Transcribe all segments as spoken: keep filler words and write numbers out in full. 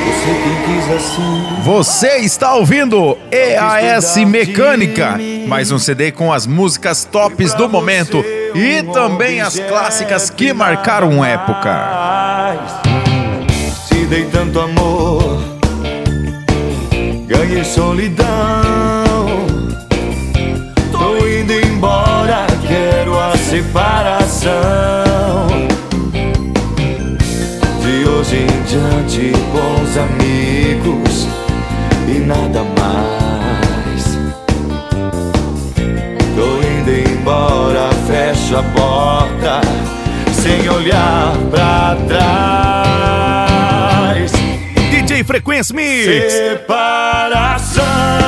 Você está ouvindo E A S Mecânica, mais um C D com as músicas tops do momento e também as clássicas que marcaram época. Te dei tanto amor, ganhei solidão. Tô indo embora, quero a separação. De hoje em diante, bons amigos e nada mais. Tô indo embora, fecho a porta sem olhar pra trás. D J Frequência Mix. Separação,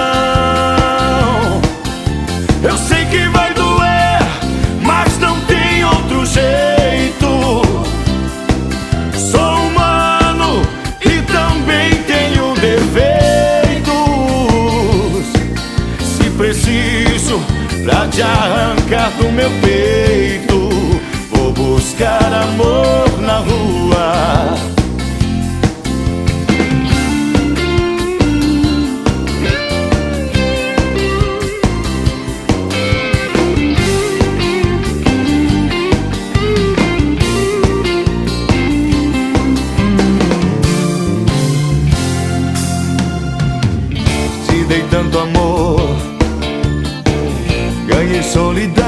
eu sei que vai doer, mas não tem outro jeito. Sou humano e também tenho defeitos. Se preciso pra te arrancar do meu peito, vou buscar amor na rua. Dei tanto amor, ganhei solidão.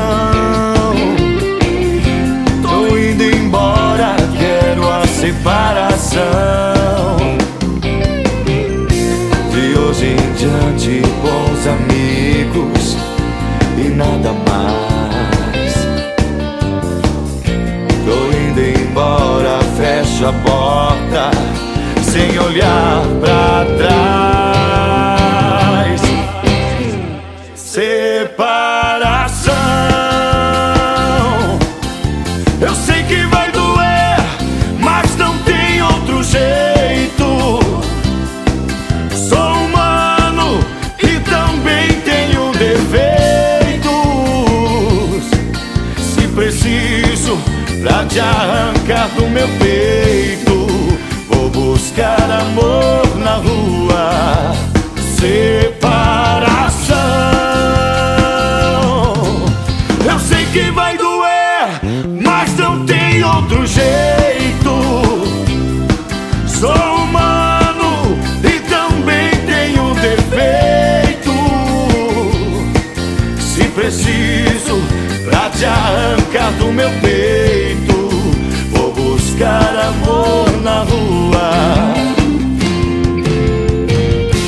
Tô indo embora, quero a separação. De hoje em diante, bons amigos e nada mais. Tô indo embora, fecho a porta sem olhar pra trás. Separação, eu sei que vai doer, mas não tem outro jeito. Sou humano e também tenho defeitos. Se preciso pra te arrancar do meu peito, vou buscar amor na rua. Separação, eu sei que vai doer, mas não tem outro jeito. Sou humano e também tenho defeito. Se preciso pra te arrancar do meu peito, vou buscar amor na rua.